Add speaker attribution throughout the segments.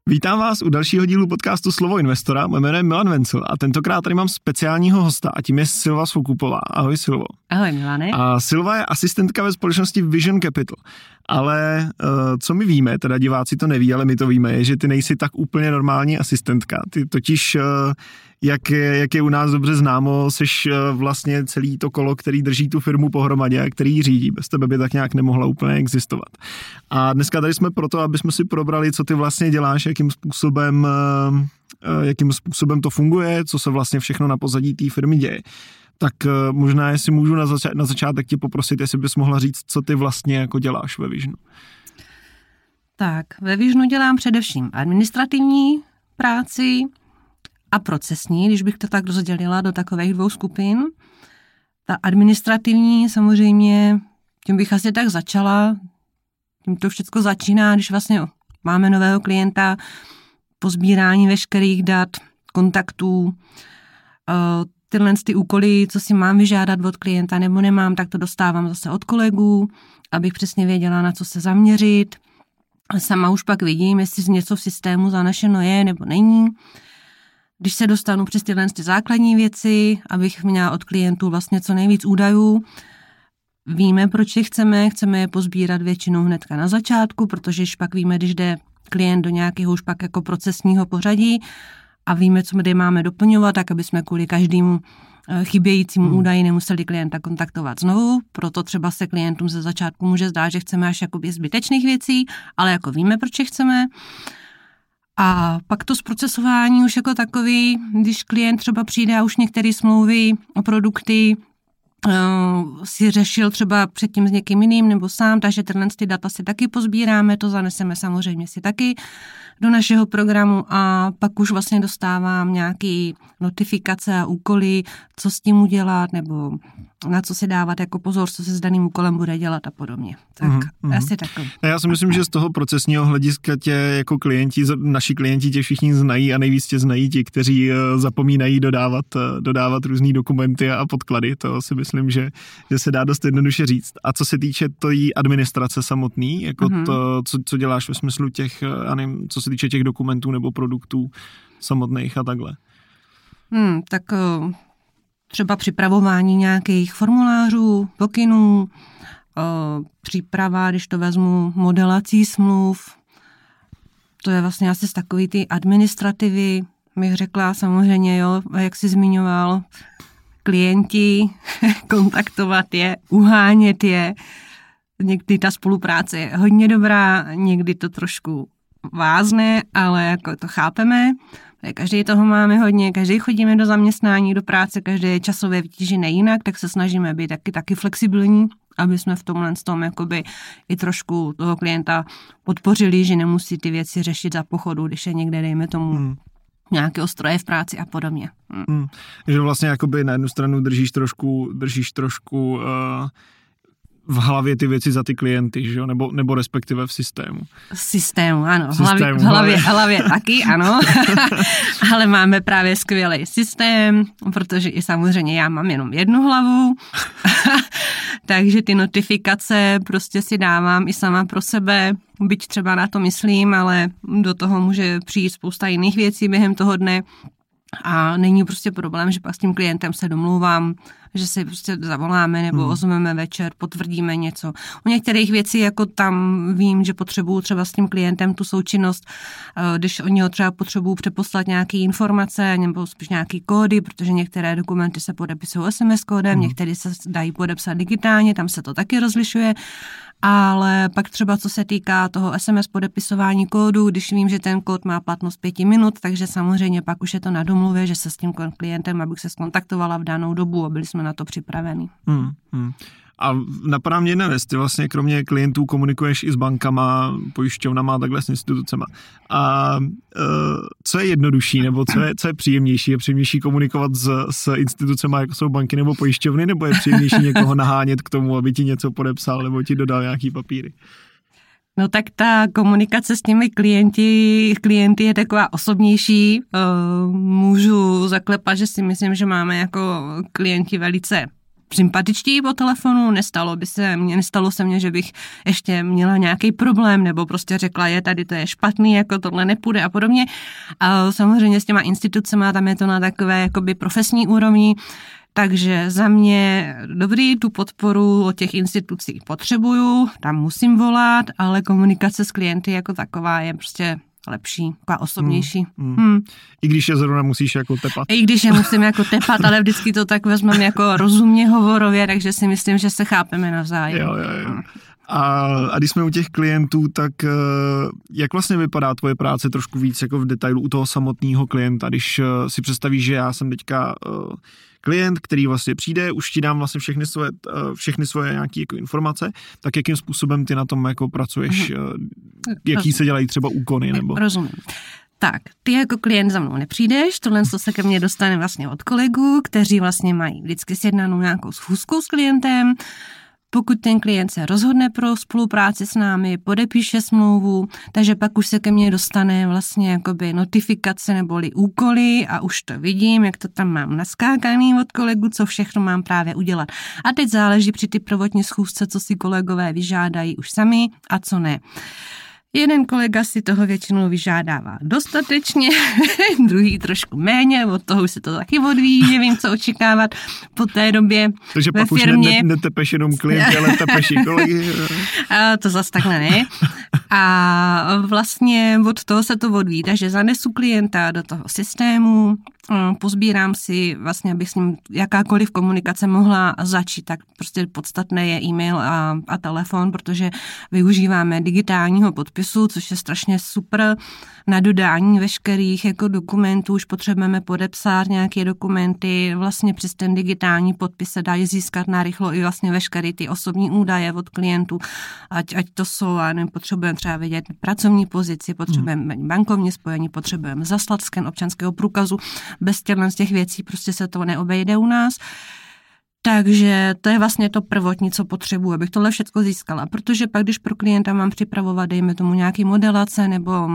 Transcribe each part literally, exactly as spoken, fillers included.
Speaker 1: Vítám vás u dalšího dílu podcastu Slovo investora. Moje jméno je Milan Vencel a tentokrát tady mám speciálního hosta a tím je Silva Svokupová. Ahoj Silvo.
Speaker 2: Ahoj Milane.
Speaker 1: A Silva je asistentka ve společnosti Vision Capital. Ale uh, co my víme, teda diváci to neví, ale my to víme, je, že ty nejsi tak úplně normální asistentka. Ty totiž, uh, jak, je, jak je u nás dobře známo, seš uh, vlastně celý to kolo, který drží tu firmu pohromadě a který ji řídí. Bez tebe by tak nějak nemohla úplně existovat. A dneska tady jsme proto, aby jsme si probrali, co ty vlastně děláš, jakým způsobem, uh, jakým způsobem to funguje, co se vlastně všechno na pozadí té firmy děje. Tak možná, jestli můžu na, zača- na začátek tě poprosit, jestli bys mohla říct, co ty vlastně jako děláš ve Visionu.
Speaker 2: Tak, ve Visionu dělám především administrativní práci a procesní, když bych to tak rozdělila do takových dvou skupin. Ta administrativní samozřejmě, tím bych asi tak začala, tím to všechno začíná, když vlastně máme nového klienta, pozbírání veškerých dat, kontaktů, tyhle ty úkoly, co si mám vyžádat od klienta nebo nemám, tak to dostávám zase od kolegů, abych přesně věděla, na co se zaměřit. Sama už pak vidím, jestli něco v systému zanešeno je nebo není. Když se dostanu přes tyhle ty základní věci, abych měla od klientů vlastně co nejvíc údajů, víme, proč je chceme, chceme je pozbírat většinou hnedka na začátku, protože už pak víme, když jde klient do nějakého už pak jako procesního pořadí, a víme, co kde máme doplňovat, tak aby jsme kvůli každému chybějícímu hmm. údaji nemuseli klienta kontaktovat znovu. Proto třeba se klientům ze začátku může zdát, že chceme až jakoby zbytečných věcí, ale jako víme, proč je chceme. A pak to zprocesování už jako takový, když klient třeba přijde a už některé smlouvy o produkty uh, si řešil třeba předtím s někým jiným nebo sám, takže tyhle ty data si taky pozbíráme, to zaneseme samozřejmě si taky do našeho programu a pak už vlastně dostávám nějaké notifikace a úkoly, co s tím udělat nebo na co si dávat jako pozor, co se s daným úkolem bude dělat a podobně. Tak mm-hmm. asi takový.
Speaker 1: Já si myslím, že z toho procesního hlediska tě jako klienti, naši klienti tě všichni znají a nejvíc tě znají ti, kteří zapomínají dodávat, dodávat různý dokumenty a podklady. To si myslím, že, že se dá dost jednoduše říct. A co se týče tvojí administrace samotný, jako mm-hmm. to, co, co děláš ve smyslu těch, já nevím, co se týče těch dokumentů nebo produktů samotných a takhle.
Speaker 2: Hmm, tak třeba připravování nějakých formulářů, pokynů, příprava, když to vezmu, modelací smluv. To je vlastně asi z takový ty administrativy, bych řekla samozřejmě, jo, jak jsi zmiňoval, klienti, kontaktovat je, uhánět je. Někdy ta spolupráce je hodně dobrá, někdy to trošku vázne, ale jako to chápeme. Každý toho máme hodně, každý chodíme do zaměstnání, do práce, každý je časově vytížený jinak, tak se snažíme být taky, taky flexibilní, aby jsme v tomhle tom jakoby i trošku toho klienta podpořili, že nemusí ty věci řešit za pochodu, když je někde, dejme tomu, hmm. nějakého stroje v práci a podobně. Hmm.
Speaker 1: Hmm. Že vlastně jakoby na jednu stranu držíš trošku, držíš trošku uh... v hlavě ty věci za ty klienty, že jo? Nebo, nebo respektive v systému.
Speaker 2: V systému, ano.
Speaker 1: V, systému,
Speaker 2: v hlavě, v hlavě taky, ano. Ale máme právě skvělý systém, protože i samozřejmě já mám jenom jednu hlavu, takže ty notifikace prostě si dávám i sama pro sebe, byť třeba na to myslím, ale do toho může přijít spousta jiných věcí během toho dne. A není prostě problém, že pak s tím klientem se domluvám, že si prostě zavoláme nebo hmm. ozveme večer, potvrdíme něco. U některých věcí jako tam vím, že potřebuju třeba s tím klientem tu součinnost, když oni ho třeba potřebují přeposlat nějaké informace nebo spíš nějaké kódy, protože některé dokumenty se podepisují es em es kódem, hmm. některé se dají podepsat digitálně, tam se to taky rozlišuje. Ale pak třeba co se týká toho es em es podepisování kódu, když vím, že ten kód má platnost pěti minut, takže samozřejmě pak už je to na domluvě, že se s tím klientem, abych se skontaktovala v danou dobu a byli jsme na to připraveni. Hmm, hmm.
Speaker 1: A napadá mě jedna věc, ty vlastně kromě klientů komunikuješ i s bankama, pojišťovnama a takhle s institucema. A e, co je jednodušší, nebo co je, co je příjemnější? Je příjemnější komunikovat s, s institucema, jako jsou banky nebo pojišťovny, nebo je příjemnější někoho nahánět k tomu, aby ti něco podepsal nebo ti dodal nějaký papíry?
Speaker 2: No tak ta komunikace s těmi klienti, klienty je taková osobnější. Můžu zaklepat, že si myslím, že máme jako klienti velice sympatičtí po telefonu, nestalo by se mně, nestalo se mně, že bych ještě měla nějaký problém, nebo prostě řekla, je tady to je špatný, jako tohle nepůjde a podobně. A samozřejmě s těma institucemi, tam je to na takové jakoby profesní úrovni, takže za mě dobrý, tu podporu od těch institucí potřebuju, tam musím volat, ale komunikace s klienty jako taková je prostě lepší, taková osobnější.
Speaker 1: Hmm, hmm. Hmm. I když je zrovna musíš jako tepat.
Speaker 2: I když je musím jako tepat, ale vždycky to tak vezmeme jako rozumně hovorově, takže si myslím, že se chápeme navzájem.
Speaker 1: Jo, jo, jo. A, a když jsme u těch klientů, tak jak vlastně vypadá tvoje práce trošku víc jako v detailu u toho samotného klienta, když si představíš, že já jsem teďka klient, který vlastně přijde, už ti dám vlastně všechny svoje, všechny svoje nějaké jako informace, tak jakým způsobem ty na tom jako pracuješ, mhm. jaký se dělají třeba úkony? Nebo...
Speaker 2: Rozumím. Tak, ty jako klient za mnou nepřijdeš, tohle se ke mně dostane vlastně od kolegů, kteří vlastně mají vždycky sjednanou nějakou schůzku s klientem. Pokud ten klient se rozhodne pro spolupráci s námi, podepíše smlouvu, takže pak už se ke mně dostane vlastně jakoby notifikace neboli úkoly a už to vidím, jak to tam mám naskákaný od kolegu, co všechno mám právě udělat. A teď záleží při ty prvotní schůzce, co si kolegové vyžádají už sami a co ne. Jeden kolega si toho většinou vyžádává dostatečně, druhý trošku méně, od toho už se to taky odvíjí, nevím, co očekávat po té době.
Speaker 1: Takže
Speaker 2: ve
Speaker 1: pak
Speaker 2: firmě.
Speaker 1: už ne, ne, netepeš jenom klienty, ale tepeš i kolegy.
Speaker 2: A to zas takhle ne. A vlastně od toho se to odvíjí, takže zanesu klienta do toho systému, pozbírám si vlastně, abych s ním jakákoliv komunikace mohla začít, tak prostě podstatné je e-mail a, a telefon, protože využíváme digitálního podpisu, což je strašně super na dodání veškerých jako dokumentů, už potřebujeme podepsat nějaké dokumenty, vlastně přes ten digitální podpis se dají získat narychlo i vlastně veškeré ty osobní údaje od klientů, ať, ať to jsou, a nevím, potřebujeme třeba vědět pracovní pozici, potřebujeme hmm. bankovní spojení, potřebujeme zaslat sken občanského průkazu, bez těchto z těch věcí prostě se to neobejde u nás. Takže to je vlastně to prvotní, co potřebuji, abych tohle všechno získala, protože pak, když pro klienta mám připravovat, dejme tomu nějaký modelace nebo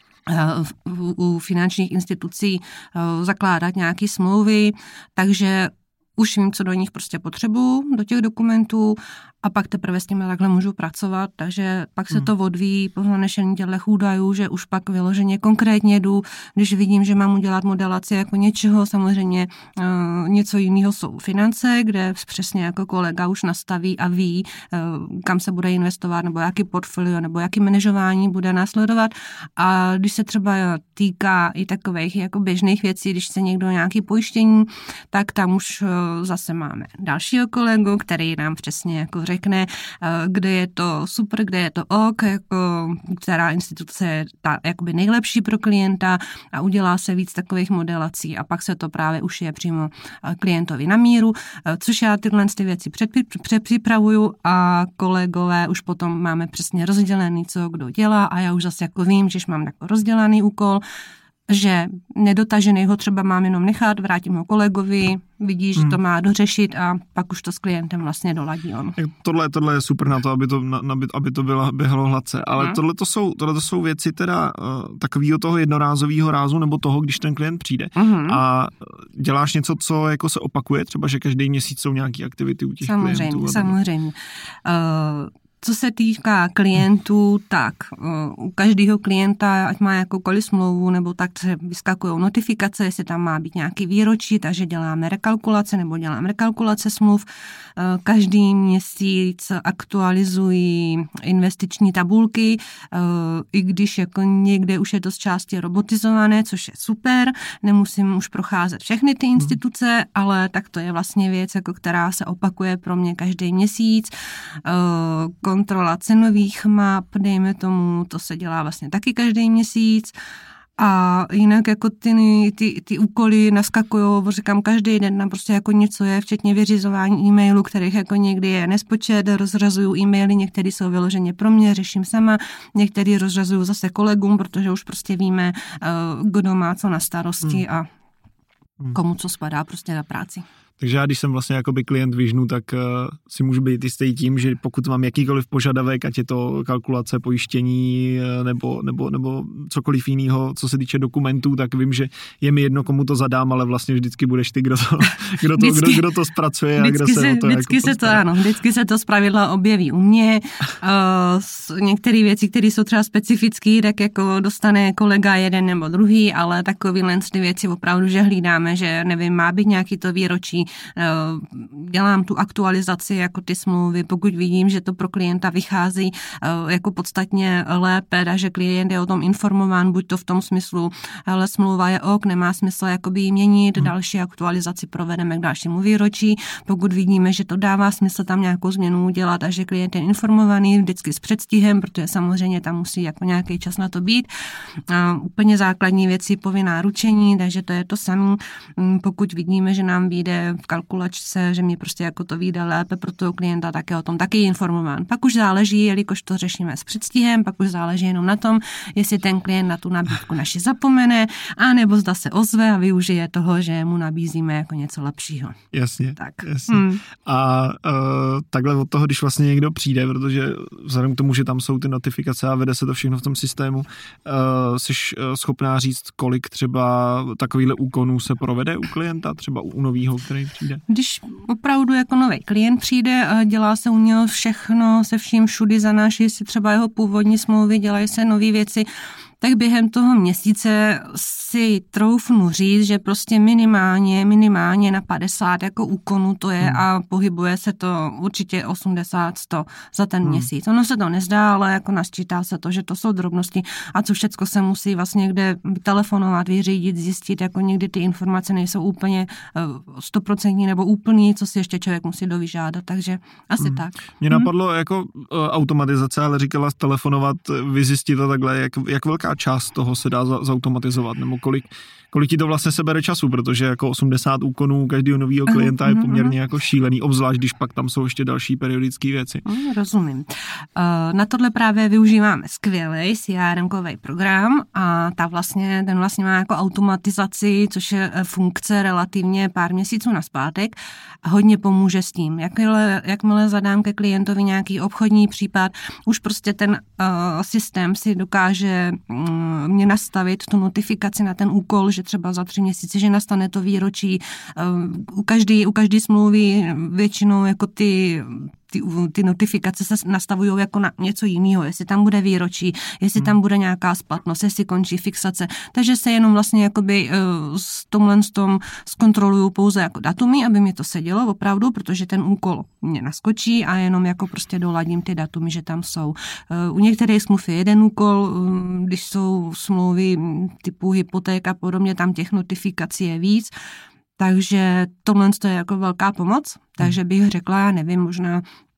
Speaker 2: u finančních institucí zakládat nějaké smlouvy, takže už vím, co do nich prostě potřebuju, do těch dokumentů a pak teprve s těmi takhle můžu pracovat, takže pak se to odvíjí po zanešení těchto údajů, že už pak vyloženě konkrétně jdu, když vidím, že mám udělat modelaci jako něčeho, samozřejmě uh, něco jiného jsou finance, kde přesně jako kolega už nastaví a ví, uh, kam se bude investovat, nebo jaký portfolio, nebo jaký manažování bude následovat. A když se třeba týká i takových jako běžných věcí, když se někdo nějaký pojištění, tak tam už uh, zase máme dalšího kolegu, který nám přesně jako řekne, kde je to super, kde je to ok, jako, která instituce je ta jakoby nejlepší pro klienta a udělá se víc takových modelací a pak se to právě už je přímo klientovi na míru, což já tyhle ty věci přepřipravuju a kolegové už potom máme přesně rozdělený, co kdo dělá a já už zase jako vím, že mám jako rozdělaný úkol, že nedotažený ho třeba mám jenom nechat, vrátím ho kolegovi, vidí, že to má dořešit a pak už to s klientem vlastně doladí on.
Speaker 1: Tohle, tohle je super na to, aby to, na, aby to bylo, běhalo hladce, ale hmm. tohle to jsou, tohle to jsou věci teda uh, takového toho jednorázového rázu nebo toho, když ten klient přijde
Speaker 2: hmm.
Speaker 1: a děláš něco, co jako se opakuje, třeba, že každý měsíc jsou nějaké aktivity u těch
Speaker 2: samozřejmě,
Speaker 1: klientů.
Speaker 2: Samozřejmě, uh, Co se týká klientů, tak u každého klienta, ať má jakoukoliv smlouvu, nebo tak se vyskakují notifikace, jestli tam má být nějaký výročí, takže děláme rekalkulace nebo děláme rekalkulace smluv. Každý měsíc aktualizují investiční tabulky, i když jako někde už je to z části robotizované, což je super, nemusím už procházet všechny ty instituce, ale tak to je vlastně věc, jako která se opakuje pro mě každý měsíc. Kontrola cenových map, dejme tomu, to se dělá vlastně taky každý měsíc. A jinak jako ty, ty, ty úkoly naskakují, říkám, každý den tam prostě jako něco je, včetně vyřizování e-mailů, kterých jako někdy je nespočet, rozrazuju e-maily, některý jsou vyloženě pro mě, řeším sama, některý rozrazuju zase kolegům, protože už prostě víme, kdo má co na starosti a komu co spadá prostě na práci.
Speaker 1: Takže já, když jsem vlastně jakoby klient Visionu, tak uh, si můžu být jistý tím, že pokud mám jakýkoliv požadavek, ať je to kalkulace, pojištění uh, nebo, nebo, nebo cokoliv jiného, co se týče dokumentů, tak vím, že je mi jedno, komu to zadám, ale vlastně vždycky budeš ty, kdo to, kdo to, kdo, kdo to zpracuje a kdo se, se o to
Speaker 2: vždycky
Speaker 1: jako
Speaker 2: se to, ano, vždycky se to zpravidla objeví u mě. Uh, některé věci, které jsou třeba specifické, tak jako dostane kolega jeden nebo druhý, ale takovýhle ty věci opravdu, že hlídáme, že nevím, má být nějaký to výročí, dělám tu aktualizaci jako ty smlouvy, pokud vidím, že to pro klienta vychází jako podstatně lépe, a že klient je o tom informován, buď to v tom smyslu, ale smlouva je ok, nemá smysl jakoby ji měnit, hmm. další aktualizaci provedeme k dalšímu výročí, pokud vidíme, že to dává smysl tam nějakou změnu udělat a že klient je informovaný vždycky s předstihem, protože samozřejmě tam musí jako nějaký čas na to být. A úplně základní věci, povinná ručení, takže to je to samé. Pokud vidíme, že nám vyjde v kalkulačce, že mi prostě jako to vyjde lépe pro toho klienta, tak je o tom taky informován. Pak už záleží, jelikož to řešíme s předstihem, pak už záleží jenom na tom, jestli ten klient na tu nabídku naši zapomene, anebo zda se ozve a využije toho, že mu nabízíme jako něco lepšího.
Speaker 1: Jasně,
Speaker 2: tak.
Speaker 1: jasně. Hmm. A uh, takhle od toho, když vlastně někdo přijde, protože vzhledem k tomu, že tam jsou ty notifikace a vede se to všechno v tom systému, uh, jsi schopná říct, kolik třeba takovýhle úkonů se provede u klienta, třeba u novýho, který přijde?
Speaker 2: Když opravdu jako nový klient přijde a dělá se u něho všechno, se vším všudy, zanáší si třeba jeho původní smlouvy, dělají se nové věci, tak během toho měsíce si troufnu říct, že prostě minimálně, minimálně na padesát jako úkonů to je hmm. a pohybuje se to určitě osmdesát sto za ten hmm. měsíc. Ono se to nezdá, ale jako nasčítá se to, že to jsou drobnosti a co všecko se musí vlastně kde telefonovat, vyřídit, zjistit, jako někdy ty informace nejsou úplně stoprocentní nebo úplný, co si ještě člověk musí dovyžádat, takže asi hmm. tak.
Speaker 1: Mně hmm. napadlo jako automatizace, ale říkala telefonovat, vyzjistit to takhle, jak, jak velká část toho se dá za, zautomatizovat, nebo kolik, kolik ti to vlastně sebere času, protože jako osmdesát úkonů každého nového klienta je poměrně jako šílený, obzvlášť, když pak tam jsou ještě další periodické věci.
Speaker 2: Rozumím. Na tohle právě využíváme skvělý C R M-kový program a ta vlastně, ten vlastně má jako automatizaci, což je funkce relativně pár měsíců nazpátek a hodně pomůže s tím. Jakmile, jakmile zadám ke klientovi nějaký obchodní případ, už prostě ten uh, systém si dokáže um, mě nastavit tu notifikaci na ten úkol, že třeba za tři měsíce, že nastane to výročí. Um, u každý, u každý smlouvy většinou jako ty Ty, ty notifikace se nastavují jako na něco jiného, jestli tam bude výročí, jestli tam bude nějaká splatnost, jestli končí fixace. Takže se jenom vlastně jakoby uh, s tomhle s tom zkontroluju pouze jako datumy, aby mi to sedělo opravdu, protože ten úkol mě naskočí a jenom jako prostě doladím ty datumy, že tam jsou. Uh, u některých smluv je jeden úkol, uh, když jsou smlouvy typu hypoték a podobně, tam těch notifikací je víc. Takže tohle je jako velká pomoc, takže bych řekla, já nevím, možná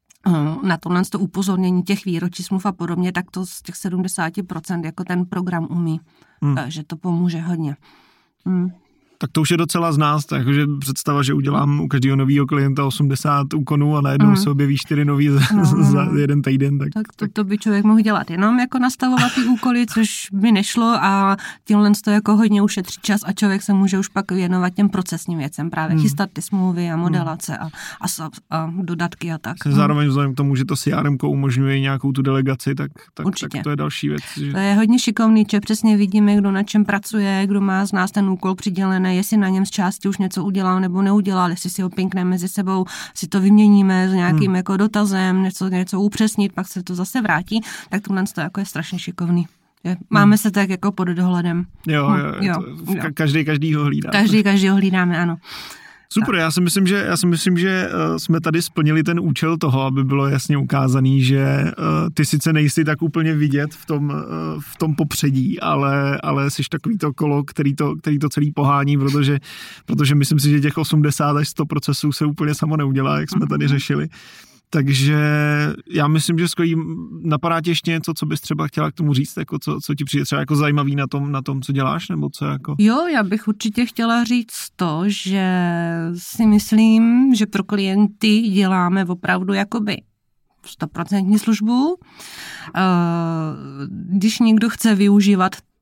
Speaker 2: na tohle to upozornění těch výročí smluv a podobně, tak to z těch sedmdesát procent jako ten program umí, hmm. takže to pomůže hodně. Hmm.
Speaker 1: Tak to už je docela z nás, takže představa, že udělám u každého nového klienta osmdesát úkonů a najednou mm. se objeví čtyři nový za, no, no. za jeden týden. Tak,
Speaker 2: tak to, to by člověk mohl dělat jenom jako nastavovat ty úkoly, což by nešlo a tímhle to jako hodně ušetří čas a člověk se může už pak věnovat těm procesním věcem, právě mm. chystat ty smlouvy a modelace a, a, a dodatky a tak.
Speaker 1: Zároveň vzhledem k tomu, že to C R M umožňuje nějakou tu delegaci, tak, tak, tak to je další věc. Že...
Speaker 2: To je hodně šikovný, že přesně vidíme, kdo na čem pracuje, kdo má z nás ten úkol přidělený, jestli na něm z části už něco udělal nebo neudělal, jestli si ho pinkneme mezi sebou, si to vyměníme s nějakým hmm. jako dotazem, něco, něco upřesnit, pak se to zase vrátí, tak tohle to jako je strašně šikovný. Je, máme hmm. se tak jako pod dohledem.
Speaker 1: Jo, jo, jo, to, jo. Každý, každý ho hlídá.
Speaker 2: Každý, každý ho hlídáme, ano.
Speaker 1: Super, já si myslím, že, já si myslím, že uh, jsme tady splnili ten účel toho, aby bylo jasně ukázaný, že uh, ty sice nejsi tak úplně vidět v tom, uh, v tom popředí, ale, ale jsi takový to kolo, který to, který to celý pohání, protože, protože myslím si, že těch osmdesát až sto procesů se úplně samo neudělá, jak jsme tady řešili. Takže já myslím, že skvělý. Napadá ti ještě něco, co bys třeba chtěla k tomu říct, jako co, co ti přijde třeba jako zajímavý na tom, na tom, co děláš, nebo co jako?
Speaker 2: Jo, já bych určitě chtěla říct to, že si myslím, že pro klienty děláme opravdu jakoby stoprocentní službu. Když někdo chce využívat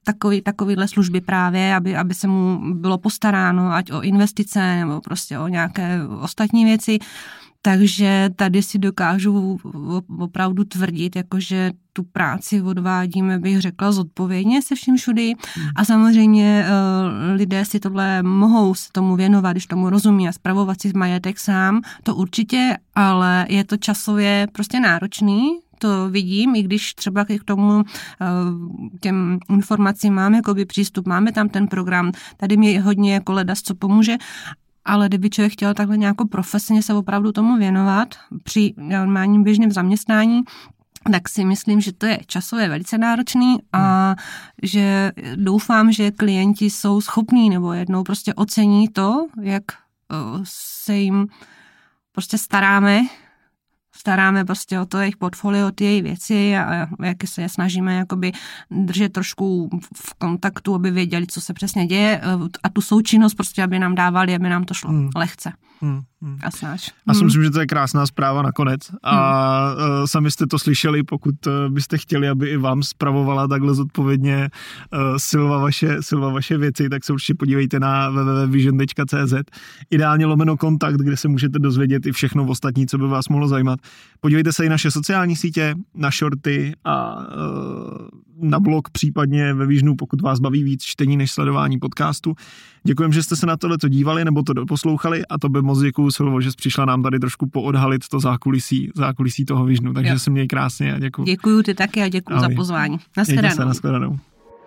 Speaker 2: takový, takovýhle služby právě, aby, aby se mu bylo postaráno, ať o investice nebo prostě o nějaké ostatní věci. Takže tady si dokážu opravdu tvrdit, jakože tu práci odvádíme, bych řekla, zodpovědně se vším všudy. A samozřejmě lidé si tohle mohou se tomu věnovat, když tomu rozumí a spravovat si majetek sám, to určitě, ale je to časově prostě náročný. To vidím, i když třeba k tomu těm informacím máme jakoby přístup, máme tam ten program, tady mi hodně jako ledas, co pomůže, ale kdyby člověk chtěl takhle nějakou profesně se opravdu tomu věnovat při normálním běžném zaměstnání, tak si myslím, že to je časově velice náročný a že doufám, že klienti jsou schopní nebo jednou prostě ocení to, jak se jim prostě staráme, staráme prostě o to jejich portfolio, ty jejich věci a jak se je snažíme jakoby držet trošku v kontaktu, aby věděli, co se přesně děje a tu součinnost prostě, aby nám dávali, aby nám to šlo hmm. lehce. Hmm. Hmm. A snáš.
Speaker 1: Já si myslím, že to je krásná zpráva nakonec. A hmm. uh, sami jste to slyšeli, pokud uh, byste chtěli, aby i vám spravovala takhle zodpovědně uh, Silva, vaše, Silva vaše věci, tak se určitě podívejte na w w w tečka vision tečka c z. Ideálně lomeno kontakt, kde se můžete dozvědět i všechno ostatní, co by vás mohlo zajímat. Podívejte se i naše sociální sítě, na shorty a uh, na blog, případně ve Visionu, pokud vás baví víc čtení než sledování podcastu. Děkujem, že jste se na tohle to dívali nebo to poslouchali a to by moc děkuju, Silvo, že jsi přišla nám tady trošku poodhalit to zákulisí, zákulisí toho Visionu, takže jo. Se měj krásně a děkuju.
Speaker 2: Děkuju ty taky a děkuju za pozvání.
Speaker 1: Nashledanou. Nashledanou.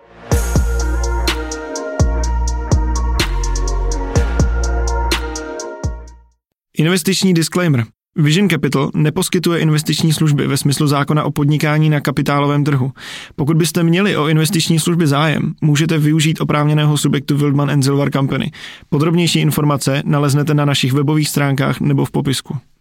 Speaker 1: Investiční disclaimer. Vision Capital neposkytuje investiční služby ve smyslu zákona o podnikání na kapitálovém trhu. Pokud byste měli o investiční služby zájem, můžete využít oprávněného subjektu Wildman and Silver Company. Podrobnější informace naleznete na našich webových stránkách nebo v popisku.